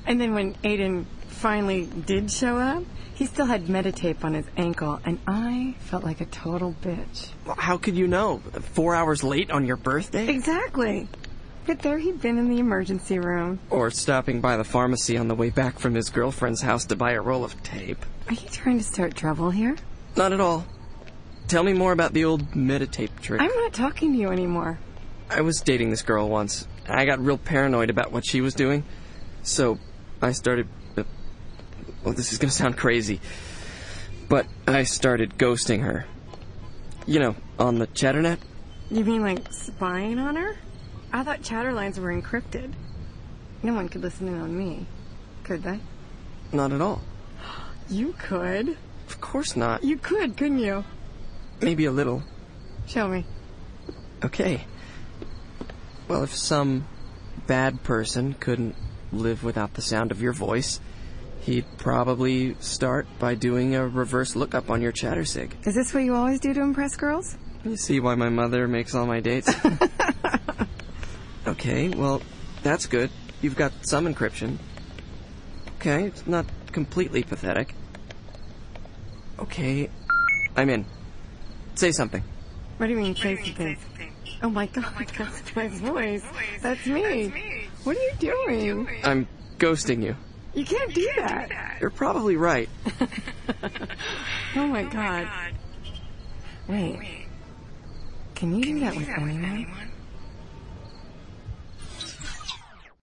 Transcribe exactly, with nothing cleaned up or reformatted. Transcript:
And then when Aiden finally did show up, he still had Meditape on his ankle, and I felt like a total bitch. Well, how could you know? Four hours late on your birthday? Exactly. But there he'd been in the emergency room. Or stopping by the pharmacy on the way back from his girlfriend's house to buy a roll of tape. Are you trying to start trouble here? Not at all. Tell me more about the old Meditape trick. I'm not talking to you anymore. I was dating this girl once. I got real paranoid about what she was doing. So I started... Uh, well, this is going to sound crazy. But I started ghosting her. You know, on the Chatternet. You mean like spying on her? I thought chatter lines were encrypted. No one could listen in on me, could they? Not at all. You could. Of course not. You could, couldn't you? Maybe a little. Show me. Okay. Well, if some bad person couldn't live without the sound of your voice, he'd probably start by doing a reverse lookup on your ChatterSig. Is this what you always do to impress girls? You see why my mother makes all my dates? Okay, well, that's good. You've got some encryption. Okay, it's not completely pathetic. Okay, I'm in. Say something. What do you mean, say something? Oh my god, that's my voice. That's me. What are you doing? I'm ghosting you. You can't do that. You're probably right. Oh my god. Wait. Can you do that with anyone?